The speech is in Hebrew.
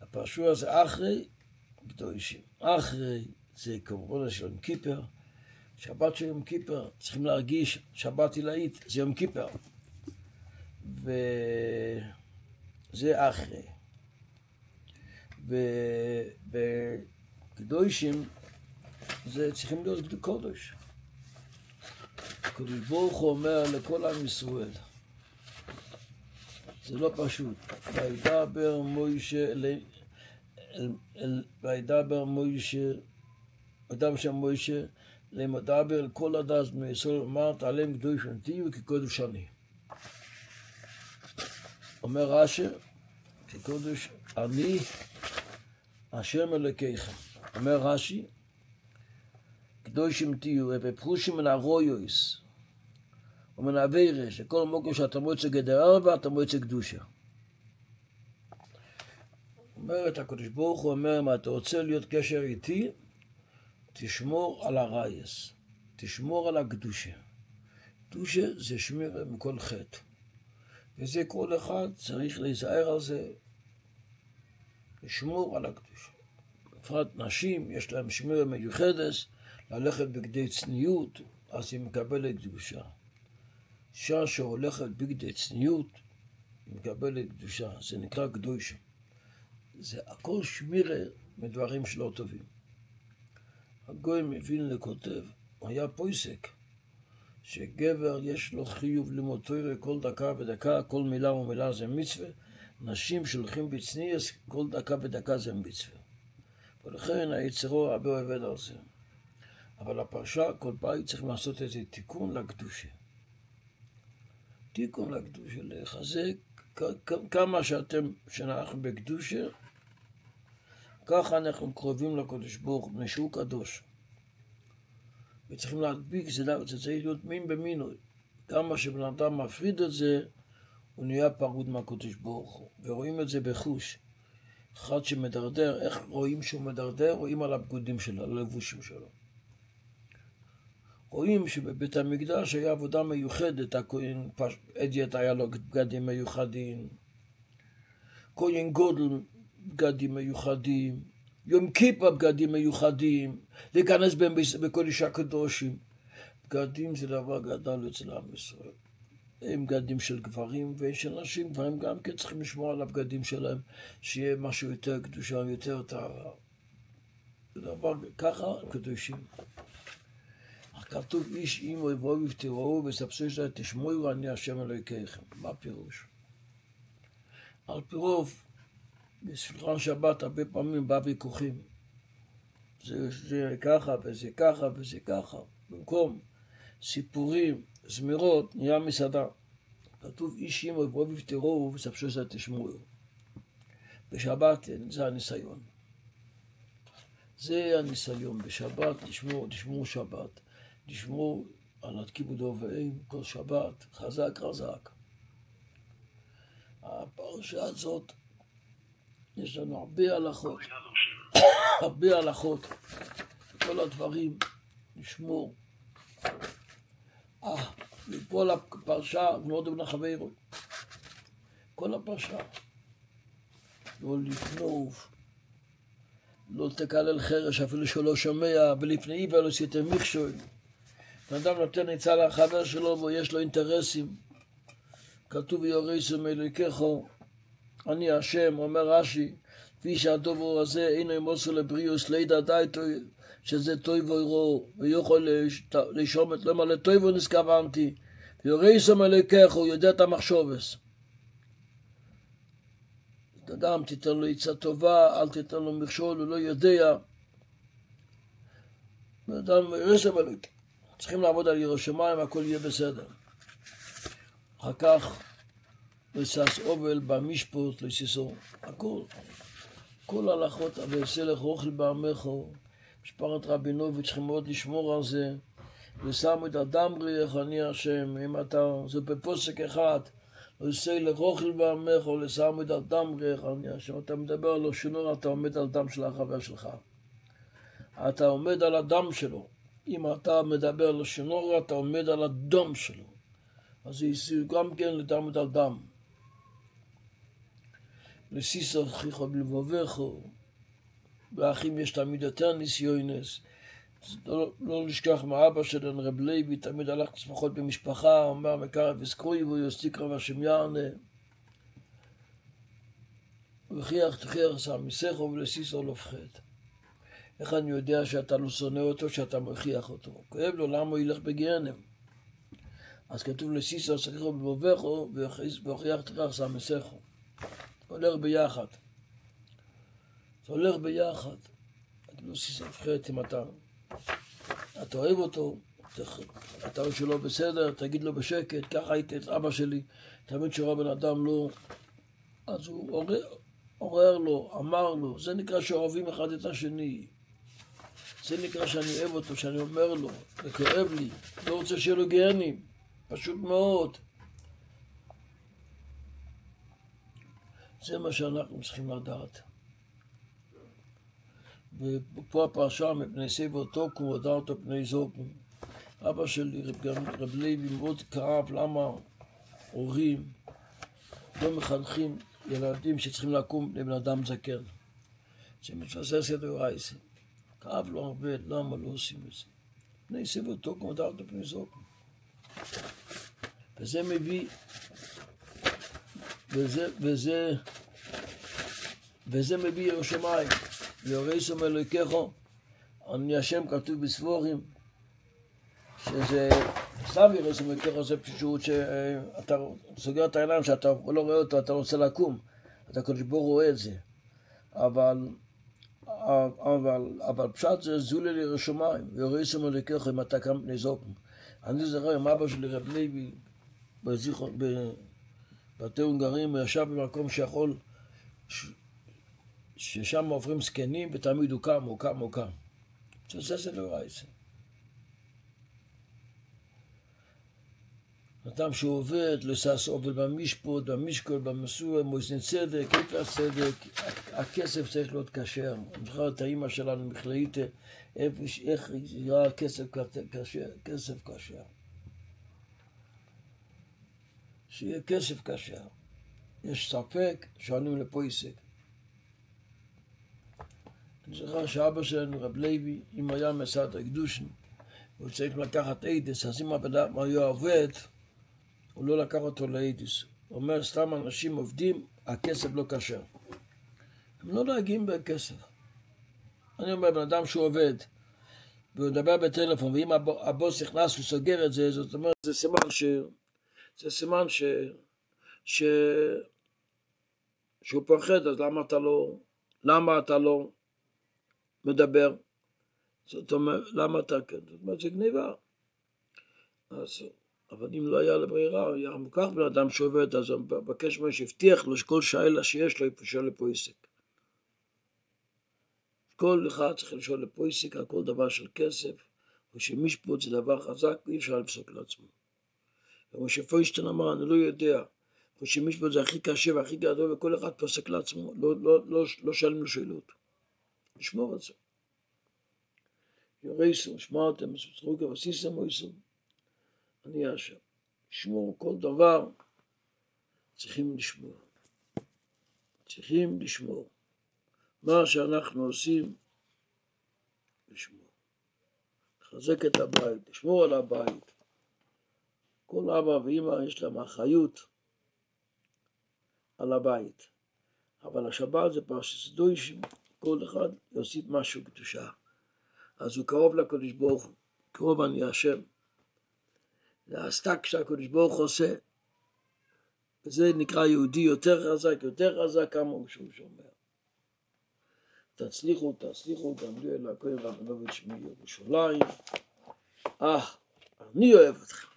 הפרשוע זה אחרי קדושים. אחרי זה קורבן של יום כיפר. שבת של יום כיפר, צריכים להרגיש שבת עילאית, זה יום כיפר. וזה אחרי. וקדושים זה צריכים להיות קודש. הקדוש ברוך הוא אומר לכל עם ישראל, זה לא פשוט. וידבר מוישה למדבר אל כל הדס בני ישראל, אמרת עליהם קדוש תהיו כקודש אני. אומר רש"י, כקודש אני השם אלוקיכם. אומר רש"י, קדושים תהיו ופרושים מן הרויוס ומן העבירה, שכל מקום שאתה מוצא גדר ערבה, אתה מוצא קדושה. אומרת הקדוש ברוך הוא, אומר, אם אתה רוצה להיות קשר איתי, תשמור על הרייס, תשמור על הקדושה. קדושה זה שמיר מכל חטא. וזה כל אחד צריך להיזהר על זה, לשמור על הקדושה. בפרט נשים, יש להם שמיר מיוחדת, ללכת בגדי צניעות, אז היא מקבלת קדושה. אישה שהולכת בגדי צניעות, היא מקבלת קדושה. זה נקרא קדושה. זה הכל שמירה מדברים שלא טובים. הגוי מווילנה כותב, היה פויסק, שגבר יש לו חיוב לימוד תורה כל דקה ודקה, כל מילה ומילה זה מצווה, נשים שהולכים בצניעות, כל דקה ודקה זה מצווה. ולכן היצרו הרבה עובד על זה. אבל הפרשה, כל פעם צריך לעשות איזה תיקון לקדושה. תיקון לקדושה, לחזק כמה שאנחנו בקדושה, ככה אנחנו קרובים לקדוש ברוך הוא, מפני שהוא קדוש. וצריכים להדביק, זה צריך להיות מין במינוי. כמה שבן אדם מפריד את זה, הוא נהיה פרוד מהקדוש ברוך הוא. ורואים את זה בחוש. אחד שמדרדר, איך רואים שהוא מדרדר? רואים על הבגודים שלו, על הלבושים שלו. רואים שבבית המקדש היה עבודה מיוחדת, הכהן אדיוט היה לו בגדים מיוחדים, כהן גודל בגדים מיוחדים, יום כיפר בגדים מיוחדים, להיכנס בקודש הקדושים. בגדים זה דבר גדול אצל עם ישראל. הם בגדים של גברים ושל נשים, גברים גם כן צריכים לשמור על הבגדים שלהם, שיהיה משהו יותר קדושה, יותר טהרה. זה דבר ככה קדושים. כתוב איש אם ובואו ותראו וספסו שלהם תשמעו אני השם אלוהיכם. מה הפירוש? על פי רוב, בשולחן שבת הרבה פעמים בא ויכוחים. זה ככה וזה ככה וזה ככה. במקום סיפורים, זמירות, נהיה מסעדה. כתוב איש אם ובואו ותראו וספסו שלהם תשמעו. בשבת זה הניסיון. זה הניסיון. בשבת תשמעו שבת. לשמור על כיבוד אב ואם כל שבת, חזק חזק. הפרשה הזאת, יש לנו הרבה הלכות, הרבה הלכות, כל הדברים, לשמור. וכל הפרשה, מאוד בן החברו, כל הפרשה, לא לגנוב, לא תקלל חרש, אפילו שלא שומע, ולפני עיוור לא עשיתם מכשול. האדם נותן עצה לחבר שלו ויש לו אינטרסים. כתוב ויורסם אלוהיכך, אני השם, אומר רש"י, כפי שהדבר הזה אינו ימוסר לבריאוס לידע דייתו, שזה טוב וירו, ויוכל לשומת למה לטוב ונזכוונתי, ויורסם אלוהיכך, הוא יודע את המחשובס. אדם תיתן לו עצה טובה, אל תיתן לו מכשול, הוא לא יודע. אדם ויורסם אלוהיכך. צריכים לעבוד על ירושלים, הכל יהיה בסדר. אחר כך, לסס אובל, במשפוט, לסיסו, הכל. כל ההלכות, ועשה לך אוכל בעמךו, משפחת רבינוביץ' צריכים מאוד לשמור על זה, ושמו את הדם ריח, אני השם, אם אתה, זה בפוסק אחד, ועשה לך אוכל בעמךו, ושמו את הדם ריח, אני השם, אתה מדבר על השינור, אתה עומד על דם של החבר שלך. אתה עומד על הדם שלו. אם אתה מדבר לשנור, אתה עומד על הדם שלו. אז זה יסיר גם כן לדמת על דם. לסיסו חיכו בלבובכו, ואחים יש תמיד יותר ניסיונס. לא נשכח מאבא שלנו, רב לוי, תמיד הלך לשמחות במשפחה, אמר מקרב וסקרויבו, יוסטיק רב השם יענה. וכיח תחיח סמיסכו ולסיסו לא פחד. איך אני יודע שאתה לא שונא אותו, שאתה מכריח אותו? כואב לו למה הוא ילך בגיהנם. אז כתוב לסיסו שכיחו בלבובכו, וכיח תחיח סמיסכו. הולך ביחד. זה הולך ביחד. לא סיסו פחד אם אתה אוהב אותו, אתה רואה שלא בסדר, תגיד לו בשקט, ככה הייתי את אבא שלי, תמיד שרואה בן אדם לא, אז הוא עורר לו, אמר לו, זה נקרא שאוהבים אחד את השני, זה נקרא שאני אוהב אותו, שאני אומר לו, זה כואב לי, לא רוצה שיהיה לו גיהנים, פשוט מאוד. זה מה שאנחנו צריכים לדעת. ופה הפרשה מפני סבו תוקו ודרתו פני זוקו. אבא שלי, רב לוי, מאוד כאב למה הורים לא מחנכים ילדים שצריכים לקום לבן אדם זקן. שמתפסס את הרייסה. כאב לו הרבה, למה לא עושים את זה? פני סבו תוקו ודרתו פני זוקו. וזה מביא, וזה מביא ירושלים. ויורסום אלוהיכךו, אני השם כתוב בספורים, שזה סתם יורסום אלוהיכךו, זה פשוט שאתה סוגר את העיניים, שאתה לא רואה אותו, אתה רוצה לקום, אתה קדוש ברוך הוא רואה את זה, אבל פשט זה זולי לירושלים, ויורסום אלוהיכךו אם אתה קם בני זוקו. אני זוכר עם אבא שלי רב לוי, בבתי הונגרים, הוא ישב במקום שיכול, ששם עוברים זקנים ותמיד הוא קם. זה לא רייסה. אדם שהוא עובד, לא שעשה עובד במשפוט, במשקול, במסור, מויסן צדק, איפה הצדק, הכסף צריך להיות כשר. אני זוכר את האמא שלנו מכלאית, איך יראה כסף כשר. שיהיה כסף כשר. יש ספק, שואלים לפויסק. אני זוכר שאבא שלנו, רב לוי, אם היה מסעת הקדושן, הוא צריך לקחת אידס, אז אם הבן היה עובד, הוא לא לקח אותו לאידס. הוא אומר, סתם אנשים עובדים, הכסף לא כשר. הם לא נהגים בכסף. אני אומר, בן אדם שהוא עובד, והוא מדבר בטלפון, ואם הבוס נכנס וסוגר את זה, זאת אומרת, זה סימן שהוא פוחד, אז למה אתה לא מדבר? זאת אומרת, למה אתה כן? זאת אומרת, זה גניבה. אבל אם לא היה לברירה, היה מוכח בן אדם שעובד, אז הוא מבקש ממנו שהבטיח לו שכל שאלה שיש לו, יפשול לפויסק. כל אחד צריך לשאול לפויסק על כל דבר של כסף, ושמשפוט זה דבר חזק, אי אפשר לפסוק לעצמו. כמו שפוישטיין אמר, אני לא יודע, שמשפוט זה הכי קשה והכי גדול, וכל אחד פסק לעצמו, לא שואלים לו שאלות. לשמור את זה. יורסו, שמעתם, מסוצרוק, וסיסם מויסו, אני השם. לשמור כל דבר, צריכים לשמור. מה שאנחנו עושים, לשמור. לחזק את הבית, לשמור על הבית. כל אבא ואמא יש להם אחריות על הבית. אבל השבת זה פרשת דוישים, כל אחד יוסיף משהו קדושה. אז הוא קרוב לקדוש ברוך הוא, קרוב אני השם. זה הסטק שהקדוש ברוך הוא עושה. וזה נקרא יהודי יותר חזק כמה הוא שהוא שומע. תצליחו, תעמדו אל הכהן והמנובת שמי ירושלים. אני אוהב אתכם.